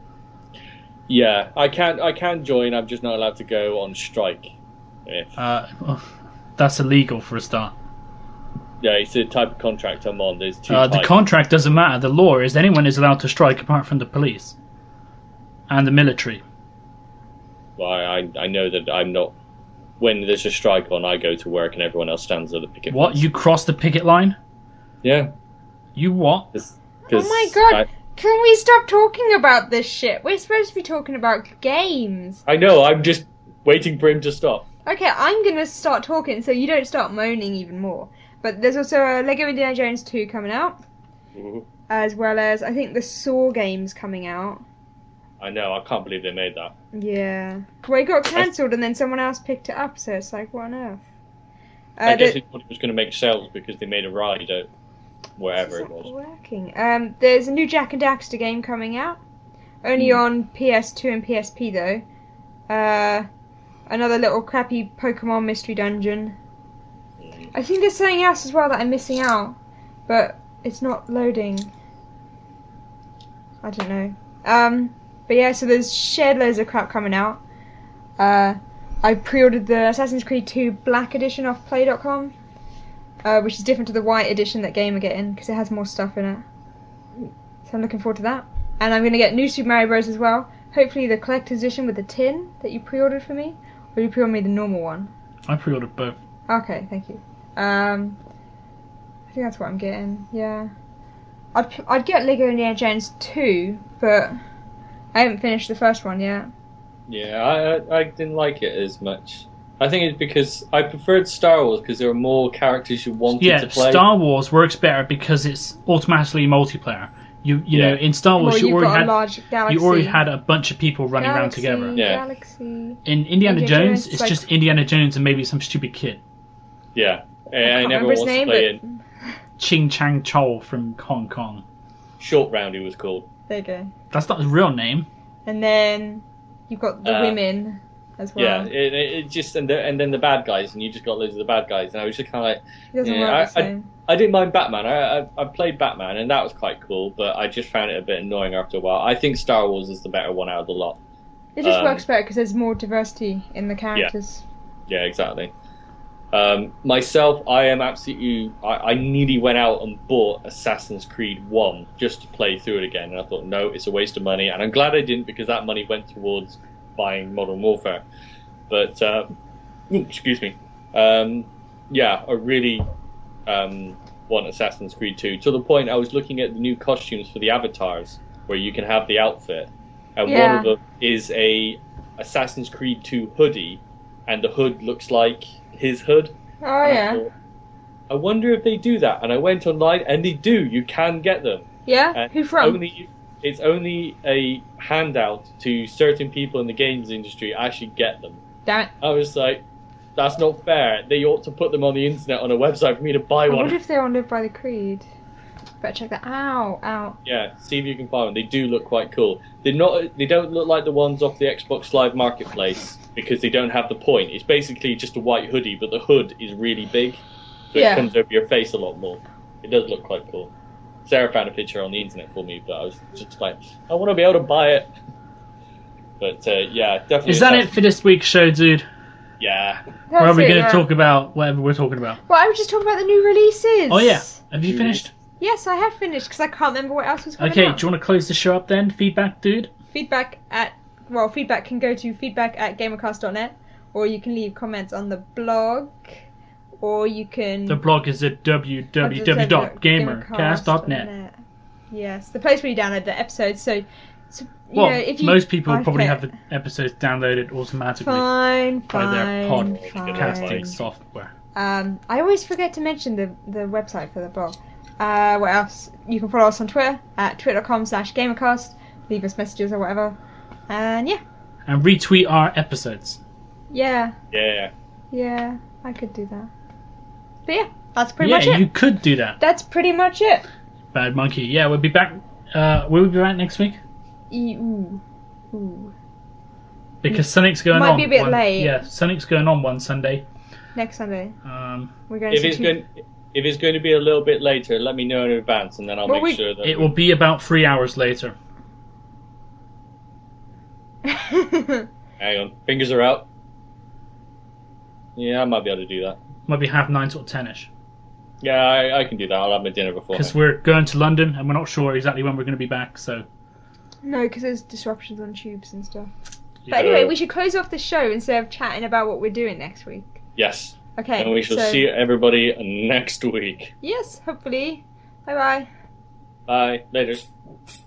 Yeah, I can I can join. I'm just not allowed to go on strike. If, Uh, well, that's illegal for a start. yeah, it's the type of contract I'm on. There's two Uh, the types. contract doesn't matter. The law is anyone is allowed to strike apart from the police and the military. Well, I I know that I'm not. When there's a strike on, I go to work and everyone else stands at the picket What? fence. You cross the picket line? Yeah. You what? Cause, Oh 'cause my god! I, Can we stop talking about this shit? We're supposed to be talking about games. I know. I'm just waiting for him to stop. Okay, I'm gonna start talking so you don't start moaning even more. But there's also a Lego Indiana Jones two coming out, Ooh, as well as I think the Saw game's coming out. I know. I can't believe they made that. Yeah. Well, it got cancelled and then someone else picked it up, so it's like, what on earth? Uh, I guess the- it was going to make sales because they made a ride at wherever it It's not was. working. Um, there's a new Jack and Daxter game coming out. Only Hmm. on P S two and P S P though. Uh, another little crappy Pokemon Mystery Dungeon. Mm. I think there's something else as well that I'm missing out, but it's not loading. I don't know. Um, but yeah, so there's shed loads of crap coming out. Uh, I pre-ordered the Assassin's Creed two Black Edition off Play dot com. Uh, which is different to the white edition that Game are getting because it has more stuff in it. So I'm looking forward to that. And I'm going to get New Super Mario Bros. As well. Hopefully the collector's edition with the tin that you pre-ordered for me. Or you pre-ordered me the normal one? I pre-ordered both. Okay, thank you. Um, I think that's what I'm getting, yeah. I'd, pl- I'd get Lego Indiana Jones two, but I haven't finished the first one yet. Yeah, I, I I didn't like it as much. I think it's because I preferred Star Wars because there were more characters you wanted Yeah, to play. Star Wars works better because it's automatically multiplayer. You you Yeah. know, in Star Wars Well, you you've already got a had large galaxy. you already had a bunch of people running around Galaxy, together. Yeah. Galaxy. In Indiana Indiana Jones, Jones, it's like- just Indiana Jones and maybe some stupid kid. Yeah, I and can't everyone remember his wants name, to play but in. Ching Chang Chol from Hong Kong. Short Round, he was called. there you go. That's not his real name. And then you've got the Uh, women as well. Yeah, it, it, it just and, the, and then the bad guys, and you just got loads of the bad guys, and I was just kind of like, He doesn't yeah, work I- the same. I didn't mind Batman. I, I I played Batman, and that was quite cool, but I just found it a bit annoying after a while. I think Star Wars is the better one out of the lot. It just um, works better because there's more diversity in the characters. Yeah, exactly. Um, myself, I am absolutely. I, I nearly went out and bought Assassin's Creed one just to play through it again, and I thought, no, it's a waste of money, and I'm glad I didn't because that money went towards buying Modern Warfare. But uh, ooh, excuse me. Um, yeah, I really um, want Assassin's Creed two to the point I was looking at the new costumes for the avatars, where you can have the outfit, and Yeah. one of them is a Assassin's Creed two hoodie, and the hood looks like his hood. Oh And I yeah, thought, I wonder if they do that. And I went online, and they do. You can get them. yeah. And Who from? Only, it's only a handout to certain people in the games industry actually get them. Damn it! I was like, that's not fair. They ought to put them on the internet on a website for me to buy I one. wonder if they're on Live by the Creed. Better check that. Ow, ow. Yeah, see if you can find them. They do look quite cool. They're not. They don't look like the ones off the Xbox Live Marketplace because they don't have the point. It's basically just a white hoodie, but the hood is really big, so Yeah. it comes over your face a lot more. It does look quite cool. Sarah found a picture on the internet for me, but I was just like, I want to be able to buy it. But uh, yeah, definitely. Is that it Assassin's- for this week's show, dude? Yeah. Or are That's we it, going to yeah. talk about whatever we're talking about? Well, I was just talking about the new releases. Oh yeah, have you finished? Yes, I have finished because I can't remember what else was coming Okay, out. do you want to close the show up then? Feedback, dude. Feedback at well, feedback can go to feedback at gamercast dot net, or you can leave comments on the blog, or you can. The blog is at w w w dot gamercast dot net. Yes, the place where you download the episodes. So, so you Well, know, if you most people okay. probably have the episodes downloaded automatically fine, by fine, their podcasting fine. software. Um, I always forget to mention the the website for the blog. Uh, what else? You can follow us on Twitter at twitter dot com slash gamercast. Leave us messages or whatever. And yeah, And retweet our episodes. yeah, Yeah. yeah, I could do that. But yeah, that's pretty yeah, much it. you could do that. That's pretty much it. Bad Monkey. Yeah, we'll be back. Uh, will we be back next week? E- Ooh, ooh. Because Sonic's going Might on. be a bit one, late. Yeah, Sonic's going on one Sunday. Next Sunday Um, we're going to If see it's two- going, if it's going to be a little bit later, let me know in advance, and then I'll Well, make we- sure that it will be about three hours later. Hang on, fingers are out. Yeah, I might be able to do that. Might be half nine till ten-ish. Yeah, I, I can do that. I'll have my dinner before. Because we're going to London and we're not sure exactly when we're going to be back, so... No, because there's disruptions on tubes and stuff. Yeah. But anyway, we should close off the show instead of chatting about what we're doing next week. Yes, Okay. and we shall so, see everybody next week. Yes, hopefully. Bye bye. Bye. Later.